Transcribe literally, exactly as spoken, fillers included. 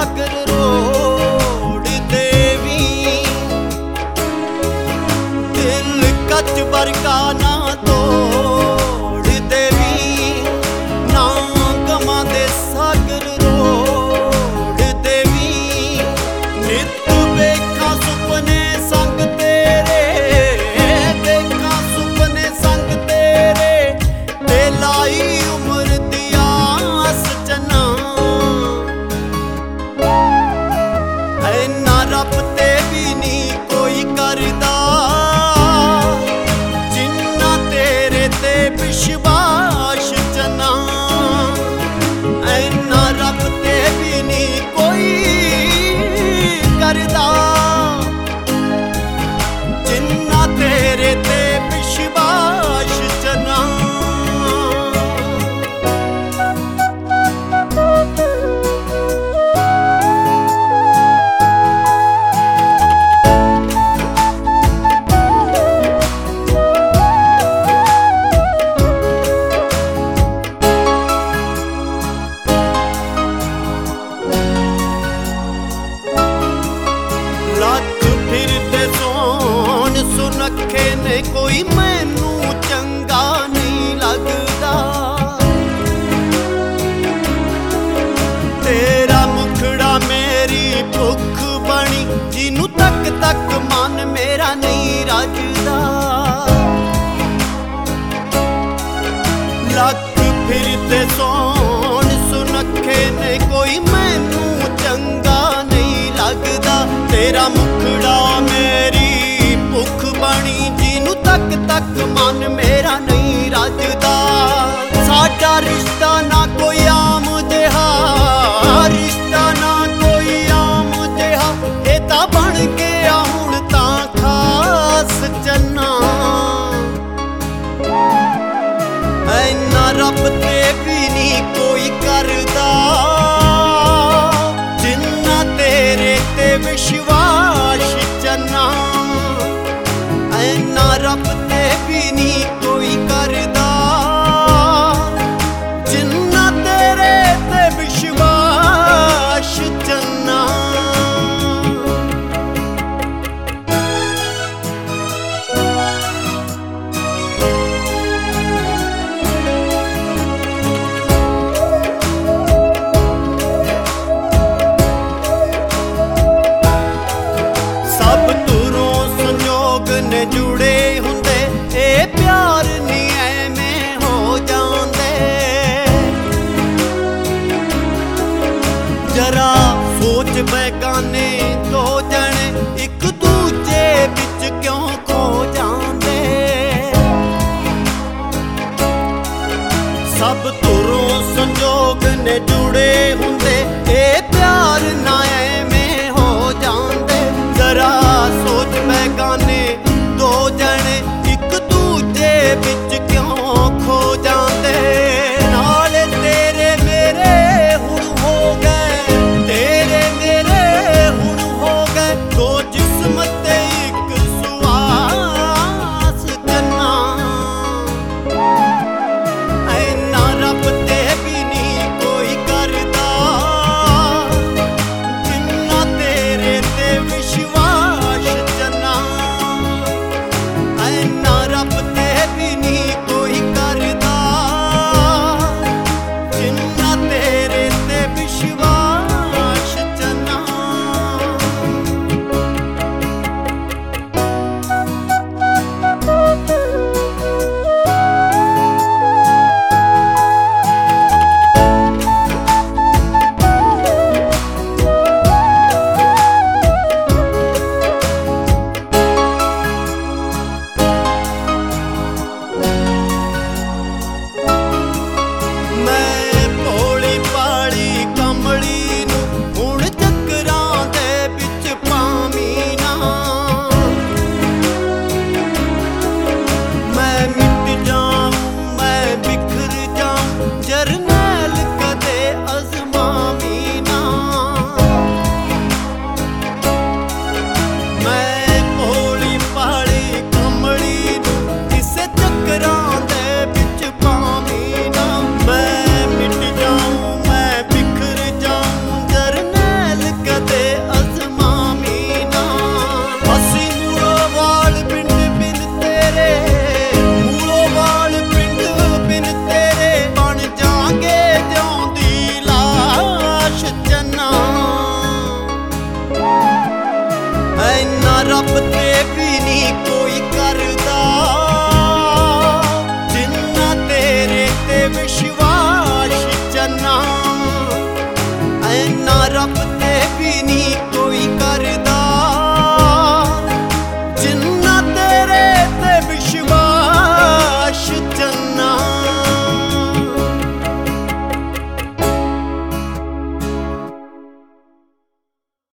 ਸਾਗਰ ਰੋੜਦੇ ਵੀ, ਦਿਲ ਕੱਚ ਵਰਗਾ ਨਾ ਤੋੜਦੇ ਵੀ, ਨਾ ਗਮਾਂ ਦੇ ਸਾਗਰ ਰੋੜਦੇ ਵੀ। ਨਿੱਤ ਵੇਖਾਂ ਸੁਪਨੇ ਸੰਗ ਤੇਰੇ, ਦੇਖਾਂ ਸੁਪਨੇ ਸੰਗ ਤੇਰੇ, ਤੇ ਲਾਈ ਉਮਰ ਦੀ ਆਸ ਚਨਾ। ਐਨਾ ਰੱਬ ਤੇ ਵੀ ਨੀ ਕੋਈ ਕਰਦਾ, ਜਿੰਨਾ ਤੇਰੇ ਤੇ ਵਿਸ਼ਵਾਸ ਚਨਾ। ਐਨਾ ਰੱਬ ਤੇ ਵੀ ਨੀ ਕੋਈ ਕਰਦਾ, ਜਿੰਨਾ ਤੇਰੇ ਤੇ ਵਿਸ਼ਵਾਸ ਚਨਾ। ਲੱਖ ਫਿਰਦੇ ਸੋਹਣ ਸੁਨੱਖੇ ਨੇ, ਕੋਈ ਮੈਨੂੰ ਚੰਗਾ ਨਹੀਂ ਲੱਗਦਾ। ਤੇਰਾ ਮੁਖੜਾ ਮੇਰੀ ਭੁੱਖ ਬਣੀ, ਜਿਹਨੂੰ ਤੱਕ ਤੱਕ ਮਨ ਮੇਰਾ ਨਹੀਂ ਰੱਜਦਾ। ਲੱਖ ਫਿਰਦੇ ਸੋਹਣ ਸੁਨੱਖੇ ਨੇ, ਕੋਈ ਮੈਨੂੰ ਚੰਗਾ ਨਹੀਂ ਲੱਗਦਾ। ਤੇਰਾ ਮੁਖੜਾ ਮੇਰੀ ਭੁੱਖ ਬਣੀ, ਜਿਹਨੂੰ ਤੱਕ ਤੱਕ ਮਨ ਮੇਰਾ ਨਹੀਂ ਰੱਜਦਾ। ਸਾਡਾ ਰਿਸ਼ਤਾ ਨਾ ਕੋਈ ਆਮ ਜਿਹਾ, ਰਿਸ਼ਤਾ ਨਾ ਕੋਈ ਆਮ ਜਿਹਾ, ਇਹ ਤਾਂ ਬਣ ਗਿਆ ਹੁਣ ਤਾਂ ਖਾਸ ਚੰਨਾ। ਐਨਾ ਰੱਬ ਤੇ ਵੀ ਨੀ ਕੋਈ ਕਰਦਾ, ਜਿੰਨਾ ਤੇਰੇ ਤੇ ਵਿਸ਼ਵਾਸ ਚੰਨਾ। ਐਨਾ ਰੱਬ ਤੇ ਵੀ ਨੀ ਕੋਈ ਕਰਦਾ, ਜਿੰਨਾ ਤੇਰੇ ਤੇ ਵਿਸ਼ਵਾਸ ਚੰਨਾ। ਸਭ ਤੁਰੋਂ ਸੰਜੋਗ ਨੇ ਜੁੜੇ ਹੁੰਦੇ, ਇਹ ਪਿਆਰ ਨੀ ਐਵੇਂ ਹੋ ਜਾਂਦੇ। ਜਰਾ ਸੋਚ ਬੇਗਾਨੇ ਦੋ ਜਣੇ, ਇੱਕ ਦੂਜੇ ਵਿੱਚ ਕਿਉਂ ਖੋ ਜਾਂਦੇ। ਸਭ ਤੁਰੋਂ ਸੰਜੋਗ ਨੇ ਜੁੜੇ ਹੁੰਦੇ, ਇਹ ਪਿਆਰ ਨਾ ਐਵੇਂ ਹੋ ਜਾਂਦੇ। ਜ਼ਰਾ ਸੋਚ ਬੇਗਾਨੇ ਦੋ ਜਣੇ, ਇੱਕ ਦੂਜੇ ਵਿੱਚ ਕਿਉਂ ਖੋ ਜਾਂਦੇ। ਨਾਲੇ ਤੇਰੇ ਮੇਰੇ ਹੁਣ ਹੋ ਗਏ, ਤੇਰੇ ਮੇਰੇ ਹੁਣ ਹੋ ਗਏ, ਦੋ ਜਿਸਮ ਤੇ ਇੱਕ ਸੁਆਸ ਚੰਨਾ। ਐਨਾ ਰੱਬ ਤੇ ਵੀ ਨੀ ਕੋਈ ਕਰਦਾ, ਐਨਾ ਰੱਬ ਤੇ ਵੀ ਨੀ ਕੋਈ